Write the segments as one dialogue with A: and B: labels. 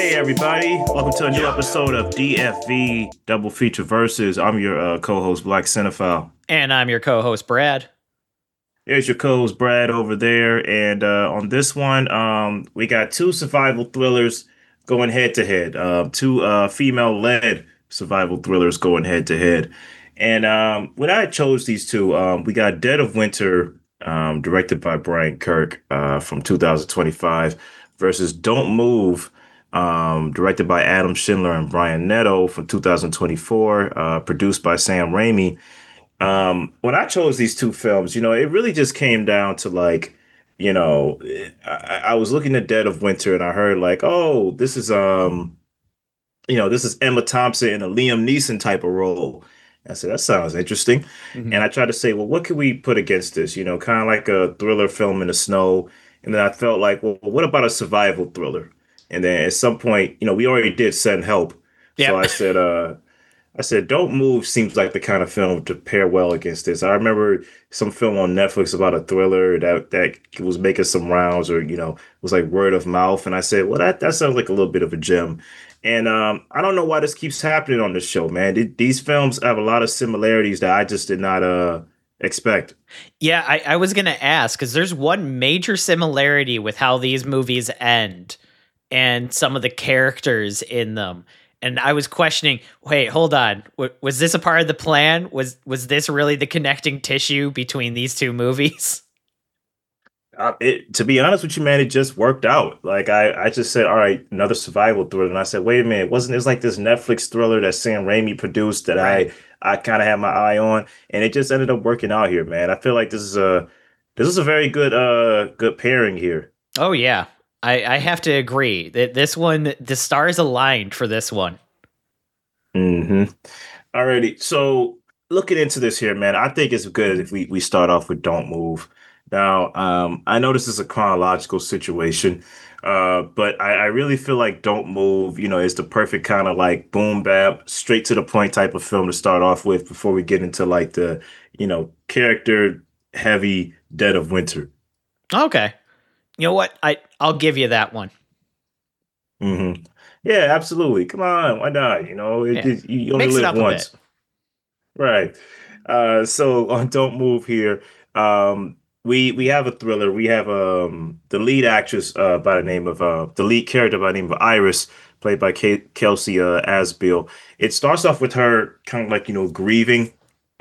A: Hey everybody, welcome to a new episode of DFV Double Feature Versus. I'm your co-host Black Cinephile.
B: And I'm your co-host, Brad.
A: There's your co-host Brad over there, and on this one, we got two survival thrillers going head to head. Two female-led survival thrillers going head to head. And when I chose these two, we got Dead of Winter, directed by Brian Kirk, from 2025, versus Don't Move, directed by Adam Schindler and Brian Netto from 2024, produced by Sam Raimi. When I chose these two films, it really just came down to like, I was looking at Dead of Winter and I heard like, oh, this is Emma Thompson in a Liam Neeson type of role. I said, that sounds interesting.
B: Mhm.
A: And I tried to say, well, what can we put against this? Kind of like a thriller film in the snow. And then I felt like, well, what about a survival thriller? And then at some point, we already did Send Help. So
B: Yep.
A: I said, Don't Move seems like the kind of film to pair well against this. I remember some film on Netflix about a thriller that was making some rounds or, was like word of mouth. And I said, well, that sounds like a little bit of a gem. And I don't know why this keeps happening on this show, man. These films have a lot of similarities that I just did not expect.
B: Yeah, I was going to ask because there's one major similarity with how these movies end and some of the characters in them. And I was questioning, wait, hold on. Was this a part of the plan? Was this really the connecting tissue between these two movies?
A: To be honest with you, man, it just worked out. Like I just said, all right, another survival thriller, and I said, wait a minute, wasn't this like this Netflix thriller that Sam Raimi produced that
B: Right.
A: I kind of had my eye on, and it just ended up working out here, man. I feel like this is a very good pairing here.
B: Oh, yeah. I have to agree that this one, the stars aligned for this one.
A: Hmm. Alrighty, so looking into this here, man, I think it's good if we start off with Don't Move. Now, I know this is a chronological situation, but I really feel like Don't Move, is the perfect kind of like boom bap, straight to the point type of film to start off with before we get into like the, character heavy Dead of Winter.
B: Okay. You know what? I'll give you that one.
A: Hmm. Yeah, absolutely. Come on, why not?
B: Yeah.
A: You only
B: Mix it
A: live
B: up a bit.
A: once. Right. So on Don't Move here, we have a thriller. We have the lead actress by the name of the lead character by the name of Iris, played by Kelsey Asbiel. It starts off with her kind of like grieving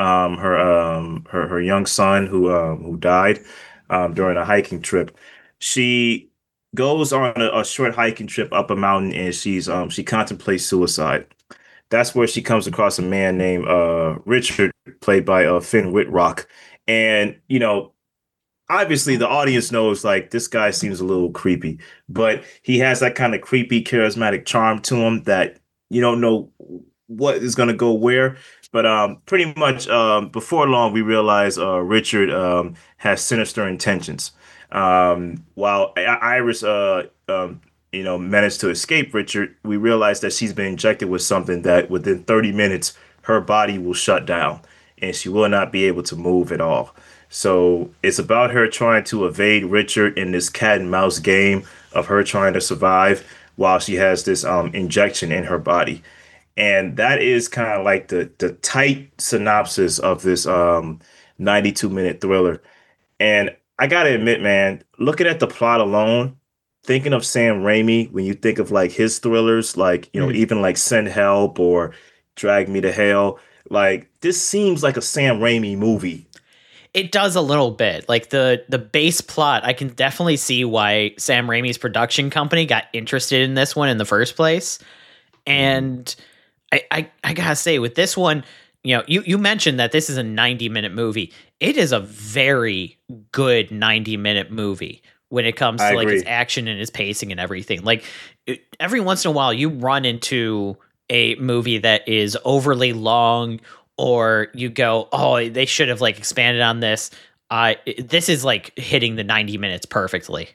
A: her young son who died during a hiking trip. She goes on a short hiking trip up a mountain and she contemplates suicide. That's where she comes across a man named Richard, played by Finn Wittrock. And, obviously the audience knows like this guy seems a little creepy, but he has that kind of creepy, charismatic charm to him that you don't know what is going to go where. But pretty much before long, we realize Richard has sinister intentions. While Iris managed to escape Richard, we realize that she's been injected with something that within 30 minutes, her body will shut down and she will not be able to move at all. So it's about her trying to evade Richard in this cat and mouse game of her trying to survive while she has this injection in her body. And that is kind of like the tight synopsis of this 92-minute thriller. And I gotta admit, man, looking at the plot alone, thinking of Sam Raimi, when you think of like his thrillers, like,
B: Mhm.
A: even like Send Help or Drag Me to Hell, like this seems like a Sam Raimi movie.
B: It does a little bit. Like the base plot, I can definitely see why Sam Raimi's production company got interested in this one in the first place.
A: Mhm.
B: And I gotta say, with this one, you mentioned that this is a 90-minute movie. It is a very good 90-minute movie when it comes
A: I
B: to like its
A: agree.
B: action and its pacing and everything. Like every once in a while, you run into a movie that is overly long, or you go, oh, they should have like expanded on this. This is like hitting the 90 minutes perfectly.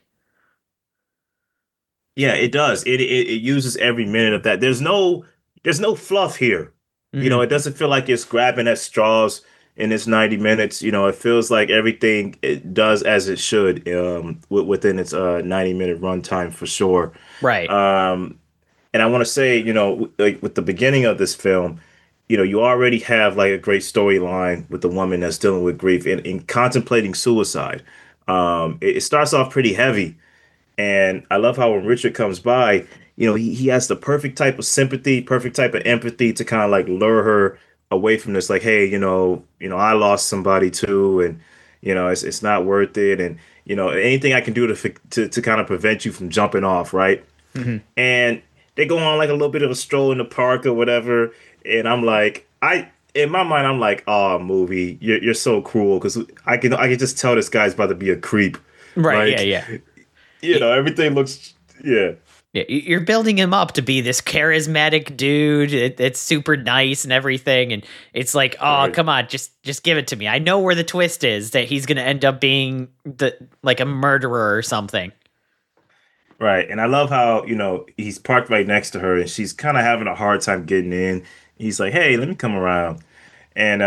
A: Yeah, it does. It uses every minute of that. There's no fluff here.
B: Hmm.
A: It doesn't feel like it's grabbing at straws in this 90 minutes. It feels like everything it does as it should within its 90-minute runtime for sure.
B: Right.
A: Um And I want to say, like with the beginning of this film, you already have like a great storyline with the woman that's dealing with grief and contemplating suicide. It starts off pretty heavy, and I love how when Richard comes by, he has the perfect type of sympathy, perfect type of empathy to kind of like lure her away from this. Like, hey, I lost somebody too, and it's not worth it, and anything I can do to kind of prevent you from jumping off, right?
B: Mhm.
A: And they go on like a little bit of a stroll in the park or whatever, and I'm like, in my mind, I'm like, oh, movie, you're so cruel because I can just tell this guy's about to be a creep,
B: Right. Yeah.
A: like.
B: Yeah. Y-
A: Everything looks, yeah,
B: Yeah, you're building him up to be this charismatic dude. It's super nice and everything, and it's like, oh,
A: right,
B: come on, just give it to me. I know where the twist is that he's gonna end up being the like a murderer or something.
A: right. And I love how, he's parked right next to her and she's kind of having a hard time getting in. He's like, hey, let me come around. And,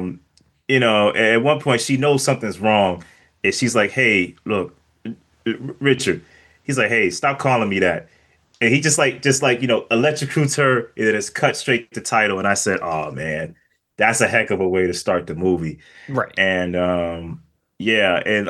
A: at one point she knows something's wrong. And she's like, hey, look, Richard. He's like, hey, stop calling me that. And he just like, electrocutes her and then it's cut straight to title. And I said, oh, man, that's a heck of a way to start the movie.
B: Right.
A: And yeah, and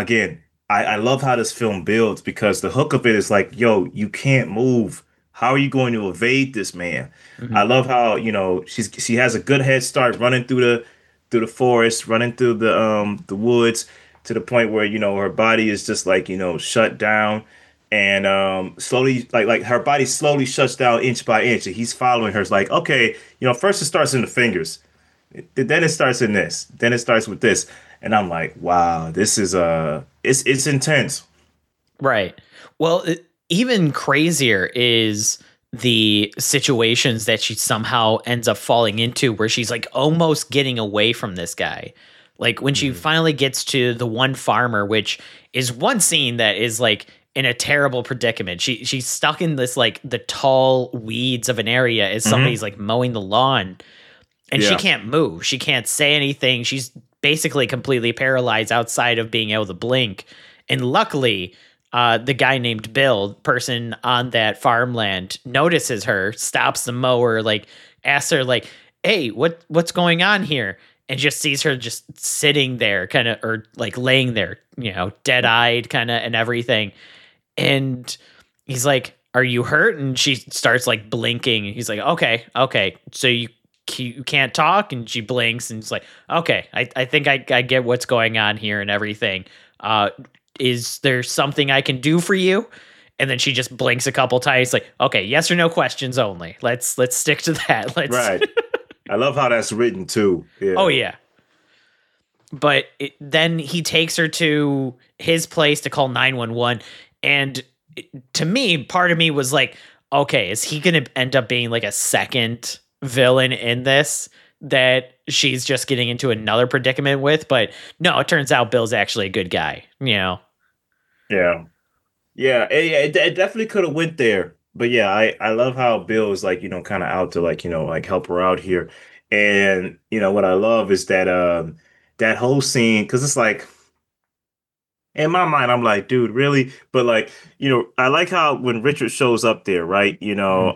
A: I love how this film builds because the hook of it is like, yo, you can't move. How are you going to evade this man?
B: Hmm.
A: I love how, she has a good head start running through the forest, running through the woods to the point where, her body is just like, shut down and slowly like her body slowly shuts down inch by inch and he's following her. It's like, okay, first it starts in the fingers. Then it starts in this. Then it starts with this, and I'm like, wow, this is it's intense.
B: Right. Well, even crazier is the situations that she somehow ends up falling into where she's like almost getting away from this guy. Like when she
A: Mhm.
B: finally gets to the one farmer, which is one scene that is like in a terrible predicament. She's stuck in this like the tall weeds of an area as
A: Mhm.
B: somebody's like mowing the lawn and she
A: Yeah.
B: can't move. She can't say anything. She's basically completely paralyzed outside of being able to blink. And luckily, the guy named Bill, person on that farmland, notices her, stops the mower, like asks her, like, "Hey, what's going on here?" And just sees her just sitting there, kind of, or like laying there, dead eyed, kind of, and everything. And he's like, "Are you hurt?" And she starts like blinking. And he's like, "Okay, okay, so you can't talk." And she blinks and it's like, okay, I think I get what's going on here and everything. uh is there something I can do for you? And then she just blinks a couple times like, okay, yes or no questions only. Let's stick to that. Let's
A: Right. I love how that's written too.
B: Oh
A: Yeah.
B: yeah. But then he takes her to his place to call 911. And to me, part of me was like, okay, is he going to end up being like a second villain in this that she's just getting into another predicament with? But no, it turns out Bill's actually a good guy.
A: Yeah. Yeah. It definitely could have went there. But yeah, I love how Bill is like, kind of out to like, like help her out here. And what I love is that that whole scene, because it's like in my mind, I'm like, dude, really? But like, I like how when Richard shows up there, right?
B: Mhm.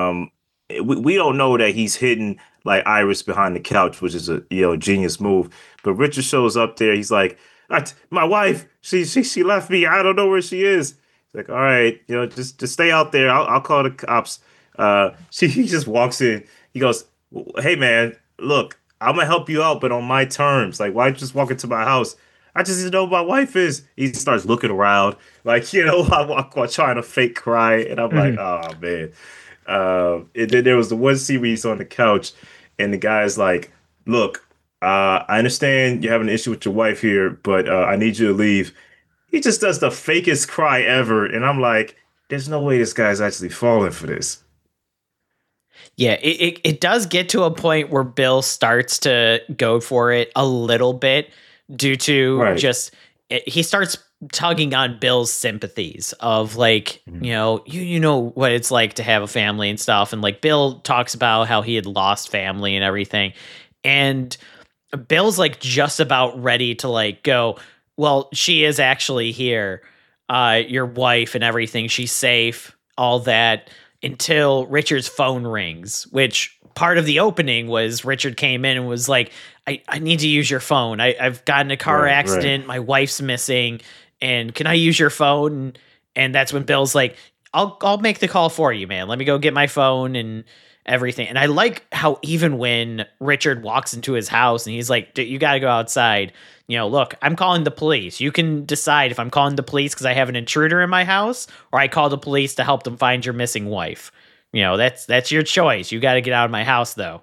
A: We don't know that he's hidden like Iris behind the couch, which is a genius move. But Richard shows up there. He's like, my wife, she left me. I don't know where she is. He's like, all right, just stay out there. I'll call the cops. He just walks in. He goes, hey man, look, I'm gonna help you out, but on my terms. Like, why just walk into my house? I just need to know who my wife is. He starts looking around, like, I'm trying to fake cry, and I'm like,
B: Mhm.
A: oh man. And then there was the one scene where he's on the couch, and the guy's like, look, I understand you're having an issue with your wife here, but I need you to leave. He just does the fakest cry ever, and I'm like, there's no way this guy's actually falling for this.
B: Yeah, it does get to a point where Bill starts to go for it a little bit due to
A: Right.
B: just he starts tugging on Bill's sympathies of like,
A: Mhm.
B: you know what it's like to have a family and stuff. And like Bill talks about how he had lost family and everything. And Bill's like just about ready to like go, well, she is actually here. Your wife and everything, she's safe, all that. until Richard's phone rings, which part of the opening was Richard came in and was like, I need to use your phone. I've gotten a car
A: Right.
B: accident. My wife's missing. And can I use your phone? And that's when Bill's like, I'll make the call for you, man. Let me go get my phone and everything. And I like how even when Richard walks into his house and he's like, you got to go outside. Look, I'm calling the police. You can decide if I'm calling the police because I have an intruder in my house, or I call the police to help them find your missing wife. That's your choice. You got to get out of my house, though.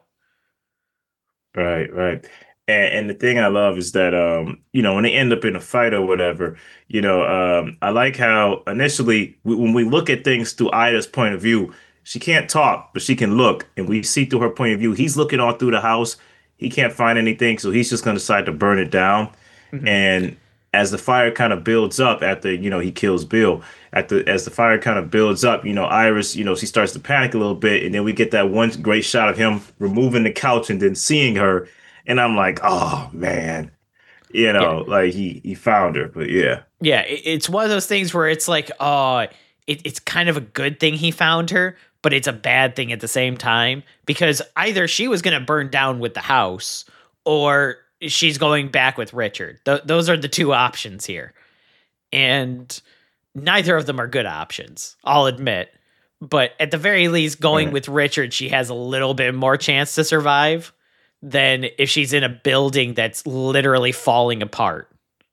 A: Right. And the thing I love is that when they end up in a fight or whatever, I like how initially when we look at things through Ida's point of view, she can't talk, but she can look, and we see through her point of view. He's looking all through the house. He can't find anything, so he's just gonna decide to burn it down.
B: Mhm.
A: And as the fire kind of builds up after, he kills Bill, as the fire kind of builds up, Iris, she starts to panic a little bit, and then we get that one great shot of him removing the couch and then seeing her, and I'm like, oh man,
B: Yeah.
A: like he found her. But yeah.
B: Yeah, it's one of those things where it's like, oh, it's kind of a good thing he found her, but it's a bad thing at the same time because either she was going to burn down with the house or she's going back with Richard. Those are the two options here. And neither of them are good options, I'll admit. But at the very least, going
A: Right.
B: with Richard, she has a little bit more chance to survive than if she's in a building that's literally falling apart.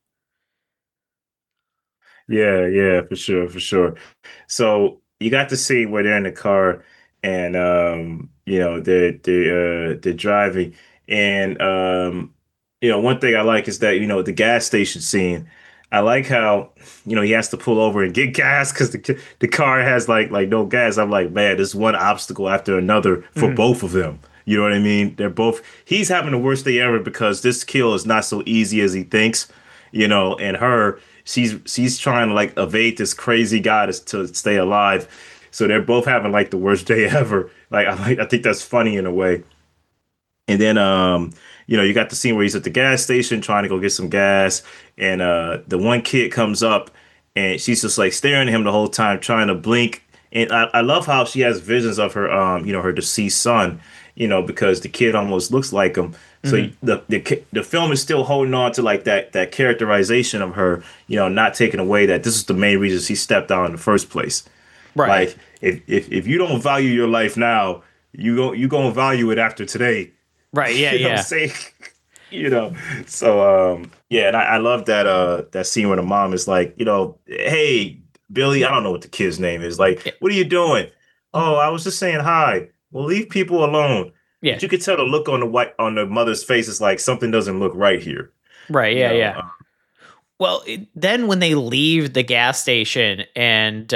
A: Yeah, for sure. So you got to see where they're in the car and they're driving and one thing I like is that the gas station scene. I like how he has to pull over and get gas because the car has like no gas. I'm like, man, this is one obstacle after another for
B: Mhm.
A: both of them. You know what I mean? They're both. He's having the worst day ever because this kill is not so easy as he thinks. And her, she's trying to like evade this crazy guy to stay alive. So they're both having like the worst day ever. I think that's funny in a way. And then you got the scene where he's at the gas station trying to go get some gas, and the one kid comes up and she's just like staring at him the whole time, trying to blink. And I love how she has visions of her her deceased son, because the kid almost looks like him. So
B: Mhm.
A: the film is still holding on to like that characterization of her, not taking away that this is the main reason she stepped out in the first place.
B: Right.
A: Like if you don't value your life now, you gonna value it after today.
B: Right. Yeah.
A: You know what I'm
B: Yeah.
A: saying? You know. So yeah, and I love that scene where the mom is like, hey, Billy, I don't know what the kid's name is.
B: Yeah.
A: Like, what are you doing? Oh, I was just saying hi. Well, leave people alone.
B: Yeah.
A: But you could tell the look on the mother's face is like something doesn't look right here.
B: Right.
A: You
B: Yeah.
A: know.
B: Yeah. Well, then when they leave the gas station and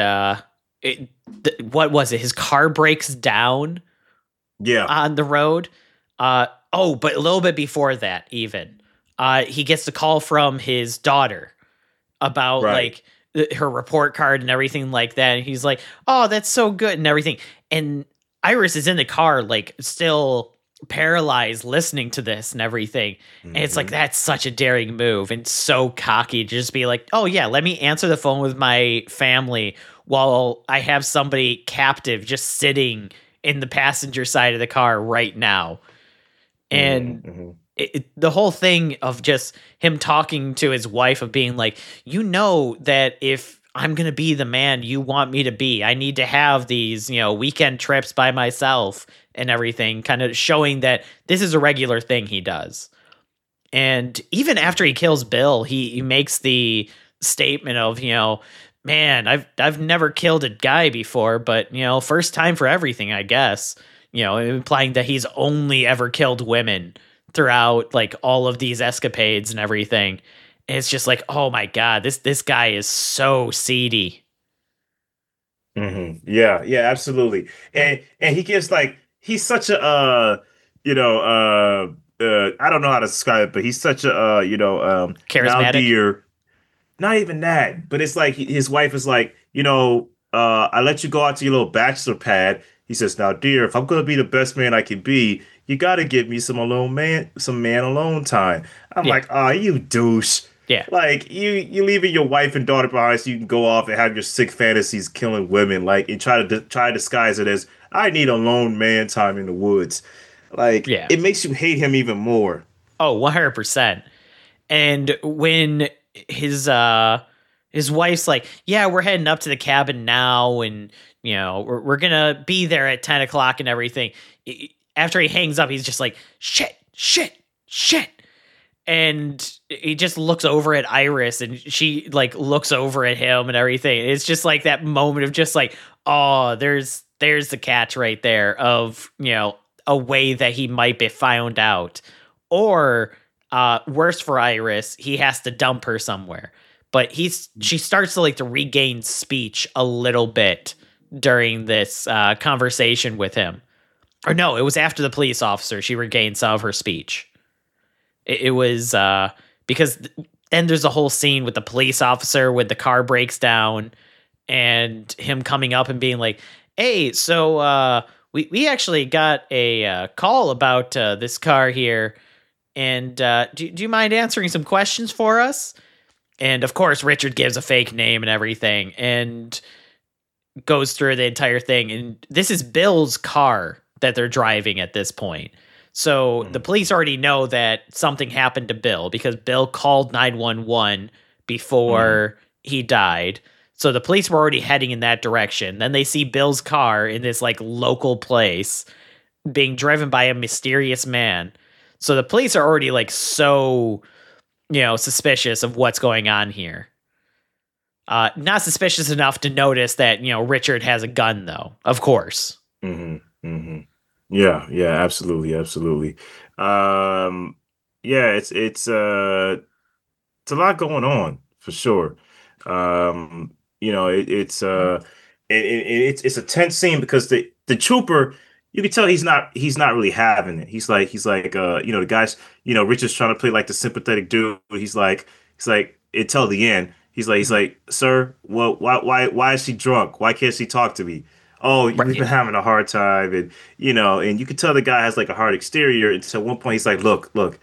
B: what was it? His car breaks down
A: Yeah.
B: on the road. But a little bit before that, even he gets the call from his daughter about
A: Right.
B: like her report card and everything like that. And he's like, "Oh, that's so good," and everything. And Iris is in the car, like still paralyzed, listening to this and everything. And it's like
A: Hmm.
B: that's such a daring move and so cocky to just be like, "Oh yeah, let me answer the phone with my family while I have somebody captive just sitting in the passenger side of the car right now." And
A: Hmm.
B: the whole thing of just him talking to his wife of being like, that if I'm going to be the man you want me to be, I need to have these, weekend trips by myself and everything, kind of showing that this is a regular thing he does. And even after he kills Bill, he makes the statement of, man, I've never killed a guy before, but first time for everything, I guess. Implying that he's only ever killed women throughout like all of these escapades and everything. And it's just like, oh my god, this guy is so seedy.
A: Yeah, absolutely. And he gives like he's such a I don't know how to describe it, but he's such a now
B: Charismatic.
A: dear, not even that, but it's like his wife is like, I let you go out to your little bachelor pad. He says, now dear, if I'm gonna be the best man I can be, you gotta give me some man alone time. I'm
B: Yeah.
A: like, oh, you douche.
B: Yeah.
A: Like you leaving your wife and daughter behind so you can go off and have your sick fantasies killing women, like and try to disguise it as I need a lone man time in the woods. Like
B: Yeah.
A: it makes you hate him even more.
B: Oh, 100%. And when his wife's like, yeah, we're heading up to the cabin now, and we're gonna be there at 10 o'clock and everything. After he hangs up, he's just like, shit, shit, shit. And he just looks over at Iris, and she like looks over at him and everything. It's just like that moment of just like, oh, there's the catch right there of a way that he might be found out. Or worse for Iris, he has to dump her somewhere. But she starts to like to regain speech a little bit during this conversation with him. Or no, it was after the police officer she regained some of her speech. It was because then there's a whole scene with the police officer when the car breaks down and him coming up and being like, hey, so we actually got a call about this car here. And do you mind answering some questions for us? And of course, Richard gives a fake name and everything and goes through the entire thing. And this is Bill's car that they're driving at this point. So the police already know that something happened to Bill because Bill called 911 before he died. So the police were already heading in that direction. Then they see Bill's car in this like local place being driven by a mysterious man. So the police are already like so, suspicious of what's going on here. Not suspicious enough to notice that, Richard has a gun though, of course.
A: Mm-hmm. Mm-hmm. Yeah, yeah, absolutely, absolutely. Yeah, it's a lot going on for sure. It's a tense scene because the trooper, you can tell he's not really having it. The guys, Richard's trying to play like the sympathetic dude. He's like until the end. He's like, sir, well, why is she drunk? Why can't she talk to me? Oh, we've been
B: Right.
A: having a hard time, and you can tell the guy has like a hard exterior. And so at one point he's like, look,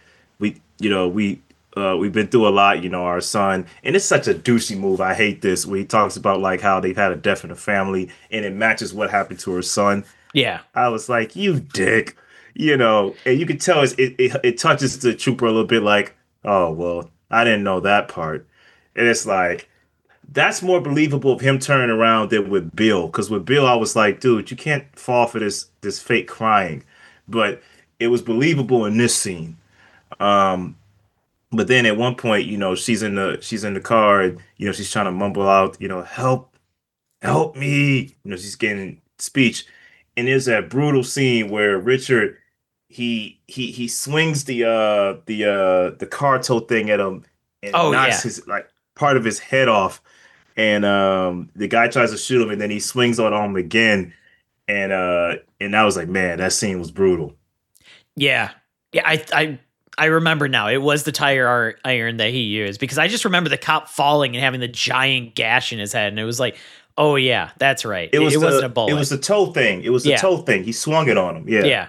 A: we've been through a lot, our son, and it's such a douchey move. I hate this where he talks about like how they've had a death in the family, and it matches what happened to her son.
B: Yeah.
A: I was like, you dick, and you can tell it touches the trooper a little bit, like, oh well, I didn't know that part, and it's like that's more believable of him turning around than with Bill. Because with Bill, I was like, dude, you can't fall for this fake crying. But it was believable in this scene. Um, but then at one point, she's in the car and she's trying to mumble out, help me. She's getting speech. And there's that brutal scene where Richard he swings the car tow thing at him and
B: Oh
A: knocks
B: yeah.
A: his like part of his head off and the guy tries to shoot him and then he swings on him again and I was like, man, that scene was brutal.
B: Yeah. Yeah, I remember now. It was the iron that he used because I just remember the cop falling and having the giant gash in his head, and it was like, oh yeah, that's right. It wasn't a bullet.
A: It was the toe thing. It was the
B: Yeah.
A: toe thing. He swung it on him. Yeah.
B: Yeah.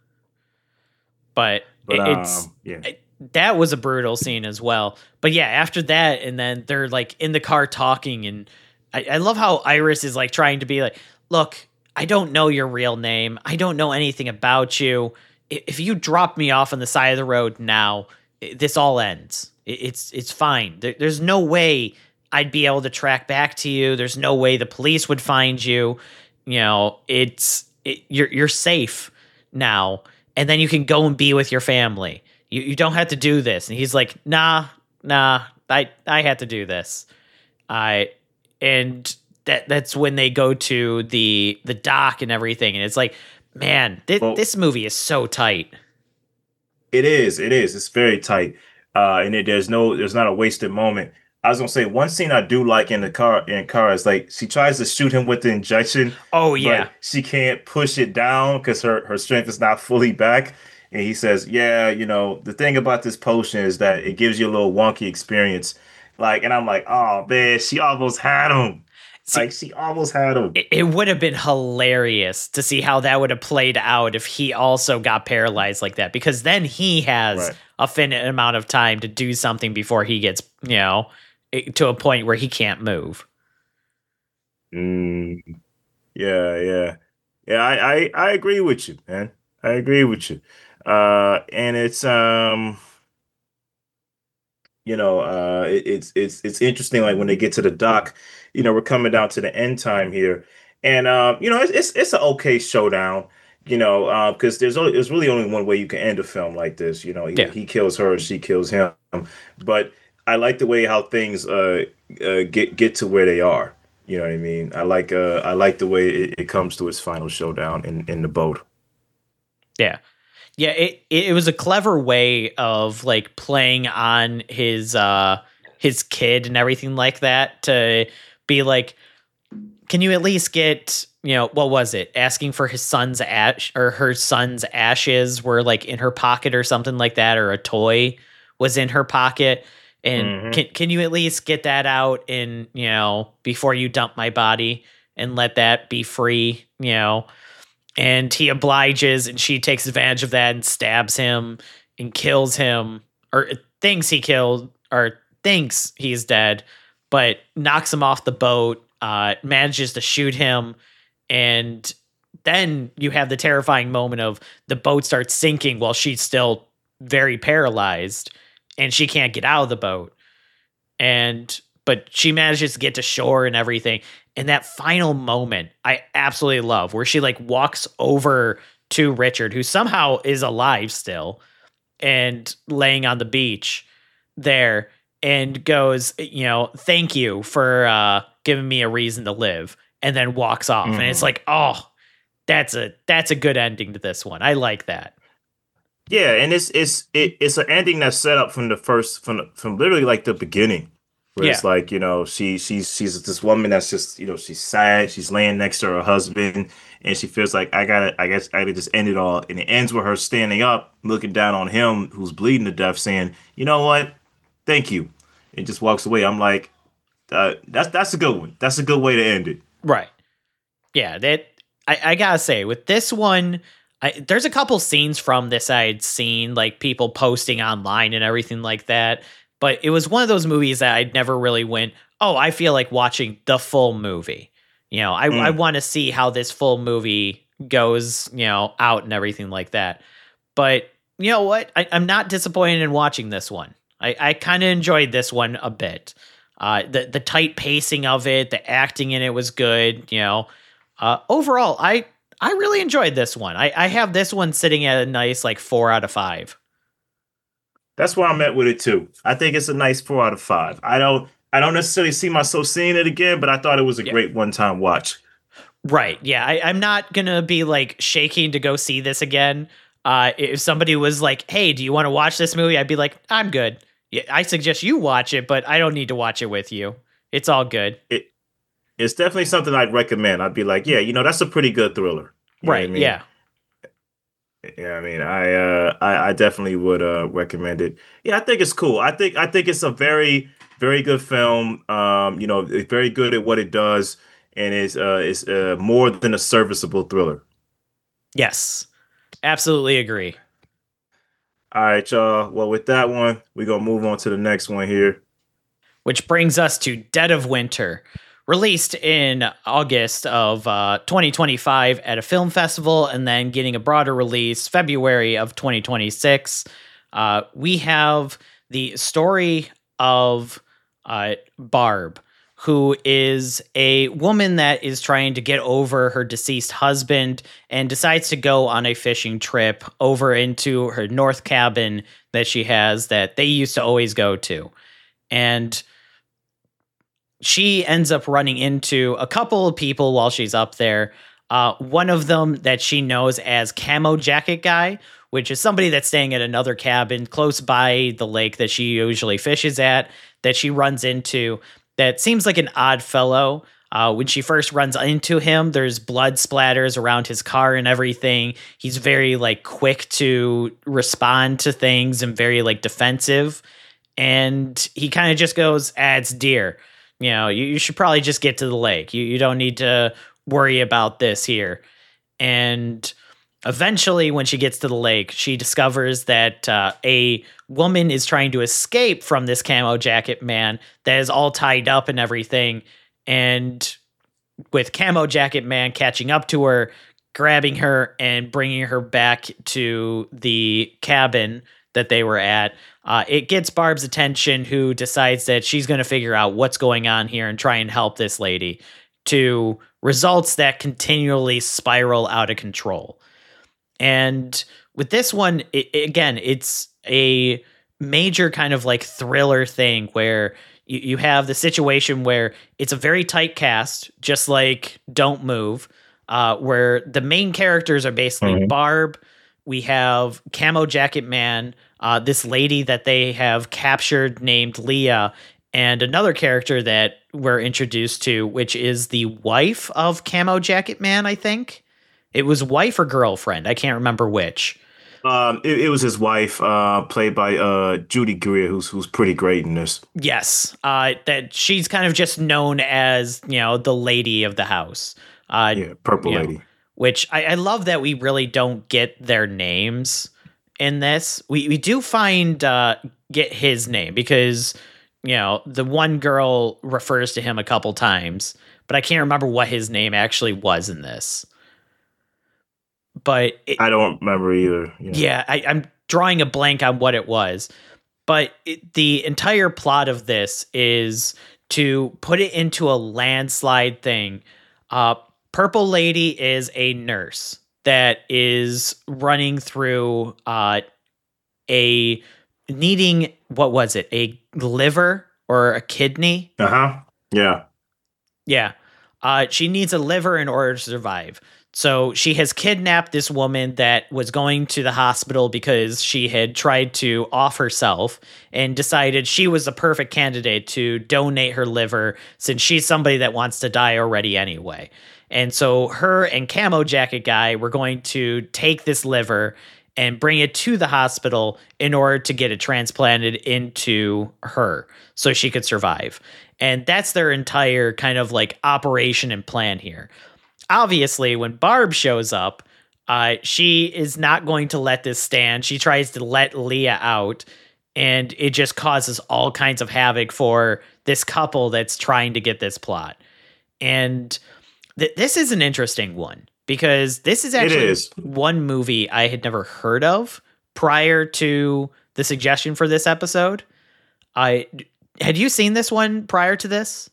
B: But
A: But yeah.
B: that was a brutal scene as well. But yeah, after that, and then they're like in the car talking, and I love how Iris is like trying to be like, look, I don't know your real name. I don't know anything about you. If you drop me off on the side of the road now, this all ends. It's fine. There's no way I'd be able to track back to you. There's no way the police would find you. You're safe now, and then you can go and be with your family. You don't have to do this. And he's like, nah, I had to do this. And that's when they go to the dock and everything, and it's like, man,
A: Well,
B: this movie is so tight.
A: it is. It is. It's very tight. There's not a wasted moment. I was gonna say one scene I do like in car is like she tries to shoot him with the injection,
B: Oh
A: but
B: yeah,
A: she can't push it down because her strength is not fully back. And he says, yeah, the thing about this potion is that it gives you a little wonky experience. Like, and I'm like, oh man, she almost had him.
B: See,
A: she almost had him.
B: it would have been hilarious to see how that would have played out if he also got paralyzed like that, because then he has
A: Right.
B: a finite amount of time to do something before he gets, to a point where he can't move.
A: Mm, yeah. I agree with you, man. I agree with you. And it's it's interesting. Like when they get to the dock, we're coming down to the end time here, and it's an okay showdown. Because there's really only one way you can end a film like this. Either
B: Yeah.
A: he kills her or she kills him. But I like the way how things get to where they are. You know what I mean? I like the way it comes to its final showdown in the boat.
B: Yeah. Yeah, it was a clever way of like playing on his kid and everything like that, to be like, can you at least get, what was it? Asking for his son's ash, or her son's ashes were like in her pocket or something like that, or a toy was in her pocket. And
A: Hmm.
B: can you at least get that out in, before you dump my body, and let that be free. And he obliges, and she takes advantage of that and stabs him and kills him, or thinks he killed, or thinks he's dead, but knocks him off the boat, manages to shoot him. And then you have the terrifying moment of the boat starts sinking while she's still very paralyzed, and she can't get out of the boat. But she manages to get to shore and everything. And that final moment, I absolutely love, where she like walks over to Richard, who somehow is alive still, and laying on the beach there, and goes, thank you for giving me a reason to live, and then walks off. And it's
A: Hmm.
B: like, oh, that's a good ending to this one. I like that.
A: Yeah, and it's an ending that's set up from the first from literally like the beginning, where
B: Yeah.
A: it's like she's this woman that's just she's sad, she's laying next to her husband, and she feels like I guess I gotta just end it all, and it ends with her standing up, looking down on him who's bleeding to death, saying, "You know what? Thank you," and just walks away. I'm like, that's a good one. That's a good way to end it.
B: Right. Yeah, that I gotta say, with this one, there's a couple scenes from this I'd seen, like people posting online and everything like that. But it was one of those movies that I'd never really went, oh, I feel like watching the full movie. I
A: Mm.
B: want to see how this full movie goes, out and everything like that. But you know what? I'm not disappointed in watching this one. I kind of enjoyed this one a bit. The tight pacing of it, the acting in it was good. Overall, I really enjoyed this one. I have this one sitting at a nice like 4 out of 5.
A: That's where I'm at with it too. I think it's a nice 4 out of 5. I don't necessarily see myself seeing it again, but I thought it was a
B: Yeah.
A: great one-time watch.
B: Right. Yeah. I'm not gonna be like shaking to go see this again. If somebody was like, "Hey, do you want to watch this movie?" I'd be like, "I'm good. Yeah, I suggest you watch it, but I don't need to watch it with you. It's all good."
A: It it's definitely something I'd recommend. I'd be like, yeah, that's a pretty good thriller. You know what I
B: Right.
A: mean?
B: Yeah.
A: Yeah, I mean, I definitely would recommend it. Yeah, I think it's cool. I think it's a very very good film. It's very good at what it does, and it's more than a serviceable thriller.
B: Yes. Absolutely agree.
A: All right, y'all. Well, with that one, we're gonna move on to the next one here.
B: Which brings us to Dead of Winter, released in August of 2025 at a film festival, and then getting a broader release February of 2026. We have the story of Barb, who is a woman that is trying to get over her deceased husband and decides to go on a fishing trip over into her north cabin that she has that they used to always go to. And she ends up running into a couple of people while she's up there. One of them that she knows as Camo Jacket Guy, which is somebody that's staying at another cabin close by the lake that she usually fishes at, that she runs into, that seems like an odd fellow. When she first runs into him, there's blood splatters around his car and everything. He's very like quick to respond to things and very like defensive. And he kind of just goes, it's deer. you should probably just get to the lake. You don't need to worry about this here. And eventually, when she gets to the lake, she discovers that a woman is trying to escape from this camo jacket man that is all tied up and everything. And with camo jacket man catching up to her, grabbing her and bringing her back to the cabin that they were at, it gets Barb's attention, who decides that she's going to figure out what's going on here and try and help this lady, to results that continually spiral out of control. And with this one, again, it's a major kind of like thriller thing where you have the situation where it's a very tight cast, just like Don't Move, where the main characters are basically Barb. We have Camo Jacket Man, this lady that they have captured named Leah, and another character that we're introduced to, which is the wife of Camo Jacket Man, I think. It was wife or girlfriend. I can't remember which.
A: It was his wife, played by Judy Greer, who's pretty great in this.
B: Yes, that she's kind of just known as, the lady of the house.
A: Purple Lady.
B: Which I love that we really don't get their names in this. We do find get his name because the one girl refers to him a couple times, but I can't remember what his name actually was in this. But
A: I don't remember either.
B: Yeah, I'm drawing a blank on what it was. But the entire plot of this is to put it into a landslide thing. Purple Lady is a nurse that is running through a needing, what was it, a liver or a kidney?
A: Yeah.
B: Yeah. She needs a liver in order to survive. So she has kidnapped this woman that was going to the hospital because she had tried to off herself and decided she was the perfect candidate to donate her liver since she's somebody that wants to die already anyway. And so her and Camo Jacket Guy were going to take this liver and bring it to the hospital in order to get it transplanted into her so she could survive. And that's their entire kind of like operation and plan here. Obviously, when Barb shows up, she is not going to let this stand. She tries to let Leah out, and it just causes all kinds of havoc for this couple that's trying to get this plot. And this is an interesting one because this is actually one movie I had never heard of prior to the suggestion for this episode. Had you seen this one prior to this?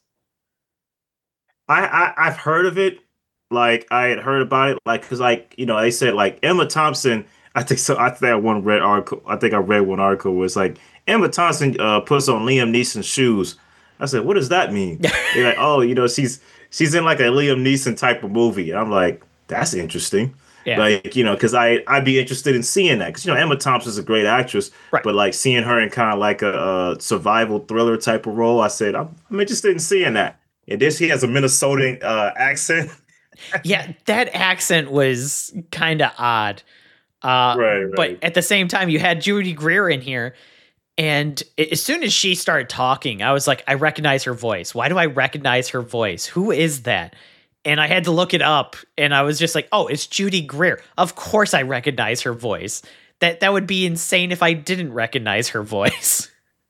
A: I've heard of it. Like I had heard about it, like because they said like Emma Thompson. I think so. I think I read article. I think I read one article where it's like Emma Thompson puts on Liam Neeson's shoes. I said, what does that mean? They're like, oh, she's in like a Liam Neeson type of movie. And I'm like, that's interesting. Yeah. Like because I'd be interested in seeing that because Emma Thompson's a great actress, right. But like seeing her in kind of like a survival thriller type of role, I said I'm interested in seeing that. And then she has a Minnesotan accent.
B: Yeah, that accent was kind of odd. Right. But at the same time, you had Judy Greer in here. And as soon as she started talking, I was like, I recognize her voice. Why do I recognize her voice? Who is that? And I had to look it up. And I was just like, oh, it's Judy Greer. Of course I recognize her voice. That would be insane if I didn't recognize her voice.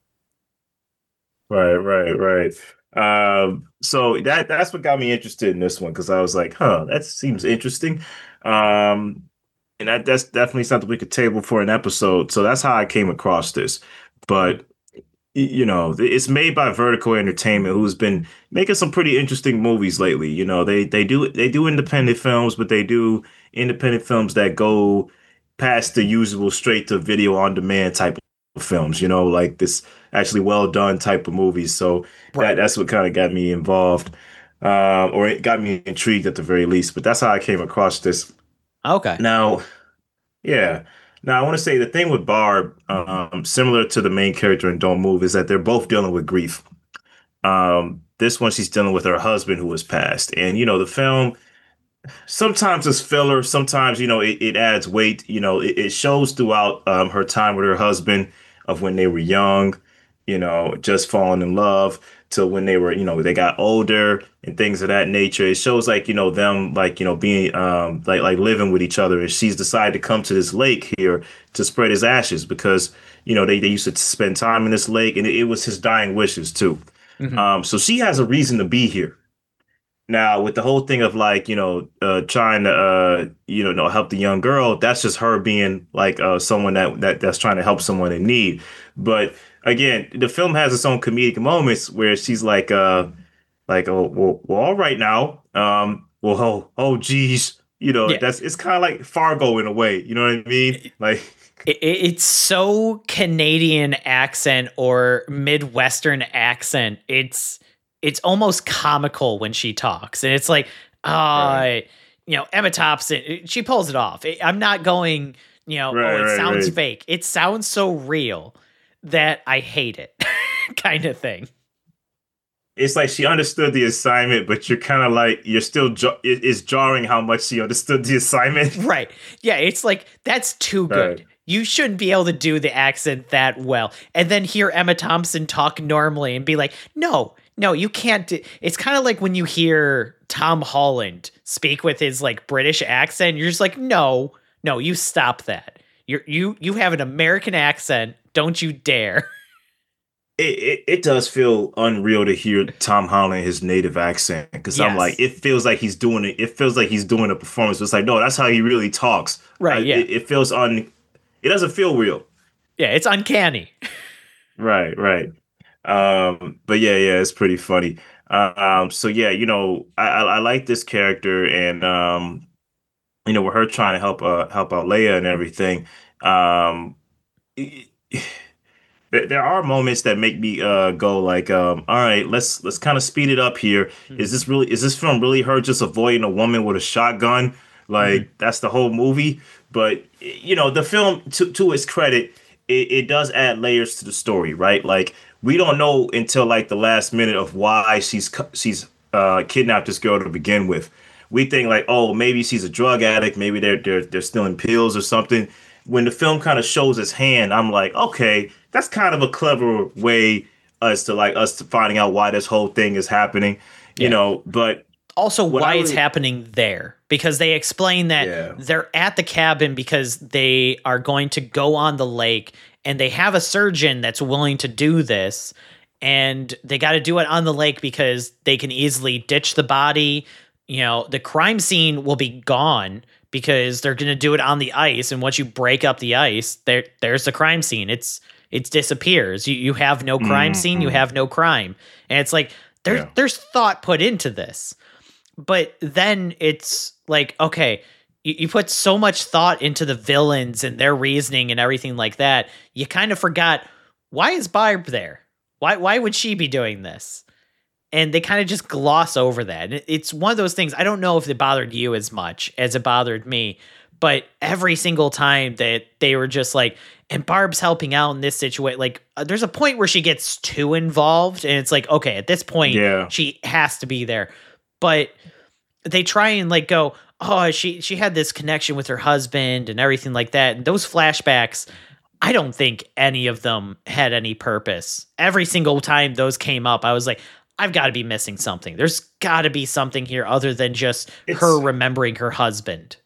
A: Right. So that's what got me interested in this one because I was like, that seems interesting. And that's definitely something we could table for an episode. So that's how I came across this. But it's made by Vertical Entertainment, who's been making some pretty interesting movies lately. They do independent films, but they do independent films that go past the usual straight to video on demand type of films, like this actually well done type of movies. So that's what kind of got me involved, or it got me intrigued at the very least. But that's how I came across this.
B: Okay.
A: Now, I want to say the thing with Barb, similar to the main character in Don't Move, is that they're both dealing with grief. This one, she's dealing with her husband who has passed, and the film sometimes it's filler, sometimes it adds weight. It shows throughout her time with her husband of when they were young, just falling in love. to when they were, they got older and things of that nature. It shows like, them like, being like living with each other. And she's decided to come to this lake here to spread his ashes because, they used to spend time in this lake and it was his dying wishes too.
B: Mhm.
A: So she has a reason to be here. Now, with the whole thing of like, trying to, no, help the young girl, that's just her being like someone that's trying to help someone in need. But again, the film has its own comedic moments where she's like, oh, well, all right now. Well, geez,
B: Yeah.
A: it's kind of like Fargo in a way. You know what I mean? Like,
B: It's so Canadian accent or Midwestern accent. It's almost comical when she talks, and it's like,
A: right,
B: uh, Emma Thompson. She pulls it off. I'm not going, oh,
A: right,
B: it
A: right,
B: sounds
A: right.
B: fake. It sounds so real that I hate it, kind of thing.
A: It's like she understood the assignment, but you're kind of like you're still it's jarring how much she understood the assignment.
B: Right. Yeah, it's like that's too good.
A: Right.
B: You shouldn't be able to do the accent that well. And then hear Emma Thompson talk normally and be like, no, no, you can't. It's kind of like when you hear Tom Holland speak with his like British accent. You're just like, no, no, you stop that. You have an American accent. Don't you dare.
A: It does feel unreal to hear Tom Holland his native accent because I'm like
B: Yes.
A: it feels like he's doing it. It feels like he's doing a performance. But it's like no, that's how he really talks.
B: Right. Yeah.
A: It feels It doesn't feel real.
B: Yeah. It's uncanny.
A: Right, right. But yeah, it's pretty funny. So yeah, I like this character, and with her trying to help out Leia and everything. Um, there are moments that make me go like, all right, let's kind of speed it up here.
B: Mhm.
A: Is this film really her just avoiding a woman with a shotgun?
B: Mhm.
A: Like that's the whole movie. But the film to its credit, it does add layers to the story, right? Like we don't know until like the last minute of why she's kidnapped this girl to begin with. We think like, oh, maybe she's a drug addict, maybe they're stealing pills or something. When the film kind of shows its hand, I'm like, okay, that's kind of a clever way as to like us to finding out why this whole thing is happening,
B: Yeah.
A: But
B: Also,
A: what I
B: why it's
A: really,
B: happening there, because they explain that
A: yeah,
B: they're at the cabin because they are going to go on the lake and they have a surgeon that's willing to do this, and they got to do it on the lake because they can easily ditch the body. The crime scene will be gone because they're going to do it on the ice, and once you break up the ice, there's the crime scene. It disappears. You have no crime scene, you
A: mm,
B: have no crime. And it's like
A: yeah,
B: there's thought put into this. But then it's like, okay, you put so much thought into the villains and their reasoning and everything like that. You kind of forgot, why is Barb there? Why would she be doing this? And they kind of just gloss over that. It's one of those things. I don't know if it bothered you as much as it bothered me, but every single time that they were just like, and Barb's helping out in this situation, like there's a point where she gets too involved, and it's like, okay, at this point,
A: yeah.
B: she has to be there. But they try and like go, oh, she had this connection with her husband and everything like that. And those flashbacks, I don't think any of them had any purpose. Every single time those came up, I was like, I've got to be missing something. There's got to be something here other than just her
A: It's
B: remembering her husband.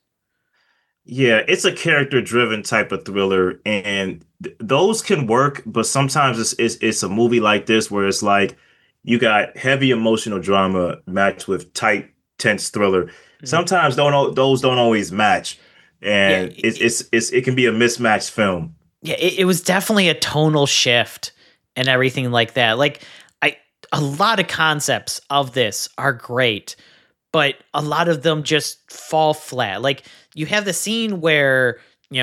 A: Yeah, it's a character-driven type of thriller, and those can work. But sometimes it's a movie like this where it's like you got heavy emotional drama matched with tight, tense thriller.
B: Mhm.
A: Sometimes those don't always match,
B: Yeah,
A: and it can be a mismatched film.
B: yeah, it was definitely a tonal shift and everything like that. Like I a lot of concepts of this are great, but a lot of them just fall flat. Like you have the scene where,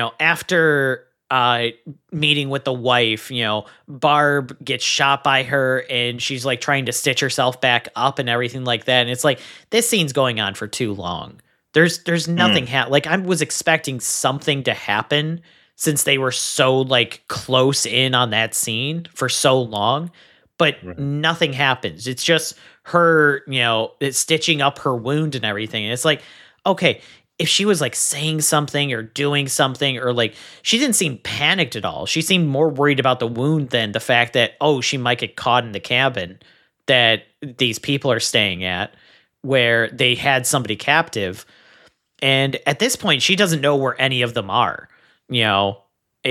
B: after meeting with the wife, Barb gets shot by her and she's like trying to stitch herself back up and everything like that. And it's like this scene's going on for too long. There's nothing
A: Mm,
B: like I was expecting something to happen since they were so like close in on that scene for so long, but
A: right.
B: nothing happens. It's just her, it's stitching up her wound and everything. And it's like, okay, if she was like saying something or doing something, or like she didn't seem panicked at all. She seemed more worried about the wound than the fact that, oh, she might get caught in the cabin. that these people are staying at, where they had somebody captive. And at this point, she doesn't know where any of them are. You know,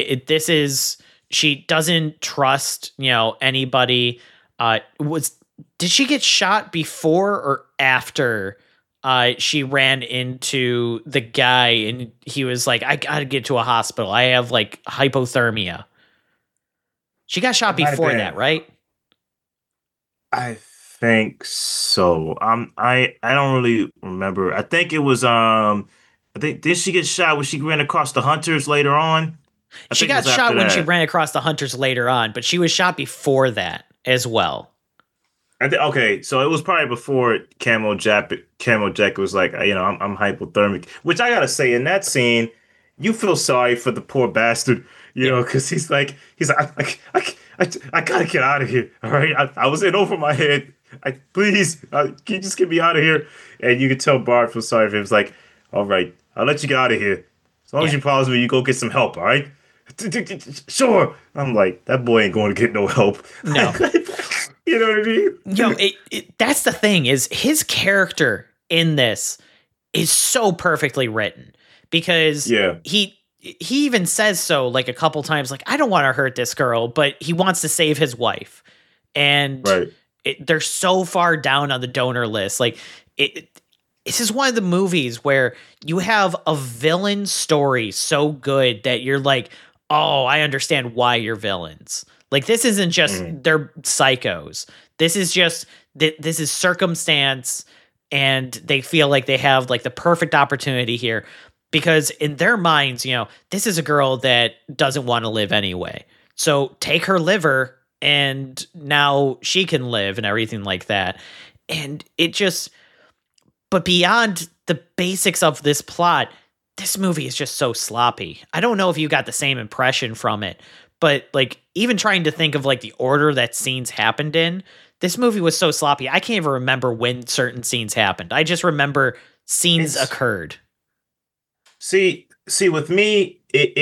B: she doesn't trust, anybody. Did she get shot before or after she ran into the guy and he was like, I gotta get to a hospital. I have like hypothermia. She got shot before that, right?
A: I think so. I don't really remember. I think it was I think did she get shot when she ran across the hunters later on?
B: She got shot when she ran across the hunters later on, but she was shot before that as well.
A: Okay, so it was probably before Camo Jack was like, I'm hypothermic. Which I gotta say, in that scene, you feel sorry for the poor bastard, because he's like, I gotta get out of here. All right, I was in over my head. Please, can you just get me out of here? And you can tell Bard feels sorry for him. He's like, all right, I'll let you get out of here. As long as you promise me, you go get some help. All right. Sure. I'm like, that boy ain't going to get no help.
B: No.
A: You know what I
B: Yo,
A: mean?
B: that's the thing, is his character in this is so perfectly written, because he even says so like a couple times, like, I don't want to hurt this girl, but he wants to save his wife. And they're so far down on the donor list. Like, this is one of the movies where you have a villain story so good that you're like, oh, I understand why you're villains. Like, this isn't just they're psychos. This is just this is circumstance, and they feel like they have like the perfect opportunity here, because in their minds, this is a girl that doesn't want to live anyway. So take her liver, and now she can live and everything like that. And but beyond the basics of this plot, this movie is just so sloppy. I don't know if you got the same impression from it, but like, even trying to think of like the order that scenes happened in, this movie was so sloppy. I can't even remember when certain scenes happened. I just remember scenes occurred.
A: See, with me,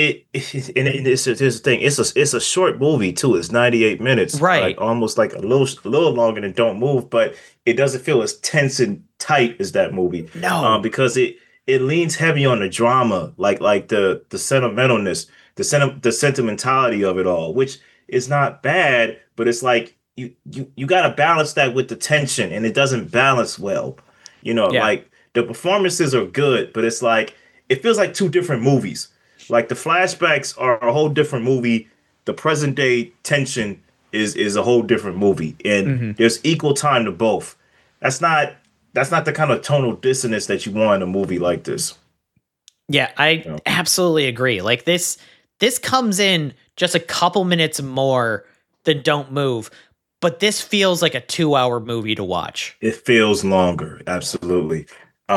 A: here's the thing. It's a short movie too. It's 98 minutes,
B: right?
A: Like, almost like a little longer than Don't Move, but it doesn't feel as tense and tight as that movie.
B: No,
A: because it leans heavy on the drama, like the sentimentalness, the sentimentality of it all, which is not bad, but it's like you got to balance that with the tension, and it doesn't balance well. Like, the performances are good, but it's like, it feels like two different movies. Like, the flashbacks are a whole different movie. The present day tension is a whole different movie, and there's equal time to both. That's not the kind of tonal dissonance that you want in a movie like this.
B: Yeah, I absolutely agree. Like, this comes in just a couple minutes more than Don't Move, but this feels like a 2-hour movie to watch.
A: It feels longer, absolutely.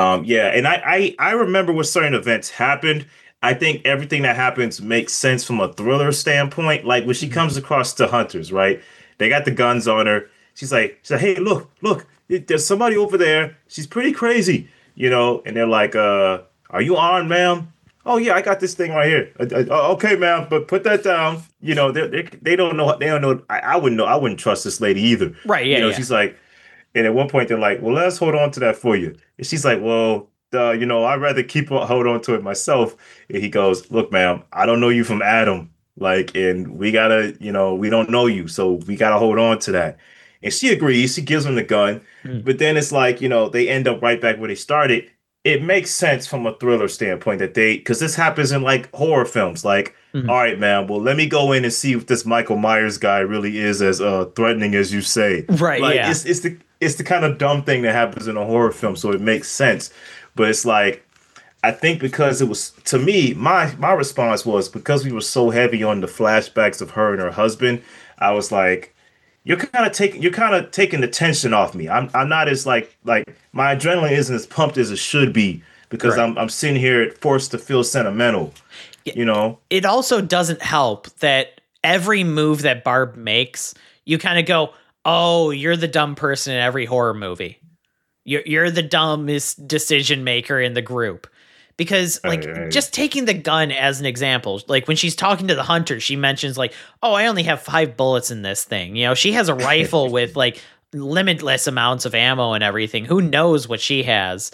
A: And I remember when certain events happened. I think everything that happens makes sense from a thriller standpoint. Like, when she comes across the hunters, right? They got the guns on her. She's like, hey, look, there's somebody over there. She's pretty crazy, and they're like, are you armed, ma'am? Oh yeah, I got this thing right here. Okay, ma'am, but put that down. They don't know. They don't know. I wouldn't know. I wouldn't trust this lady either.
B: Right. Yeah.
A: She's like, and at one point they're like, well, let's hold on to that for you. And she's like, well, I'd rather hold on to it myself. And he goes, look, ma'am, I don't know you from Adam. Like, and we gotta, we don't know you, so we gotta hold on to that. And she agrees. She gives him the gun. But then it's like, they end up right back where they started. It makes sense from a thriller standpoint because this happens in like horror films. Like, all right, man, well, let me go in and see if this Michael Myers guy really is as threatening as you say.
B: Right.
A: Like,
B: yeah.
A: It's the kind of dumb thing that happens in a horror film, so it makes sense. But it's like, I think because it was, to me, my response was, because we were so heavy on the flashbacks of her and her husband, I was like, you're kind of taking the tension off me. I'm not as like my adrenaline isn't as pumped as it should be, because I'm sitting here forced to feel sentimental.
B: It also doesn't help that every move that Barb makes, you kind of go, oh, you're the dumb person in every horror movie. You're the dumbest decision maker in the group. Because, like, just taking the gun as an example, like, when she's talking to the hunter, she mentions, like, oh, I only have 5 bullets in this thing. She has a rifle with, like, limitless amounts of ammo and everything. Who knows what she has?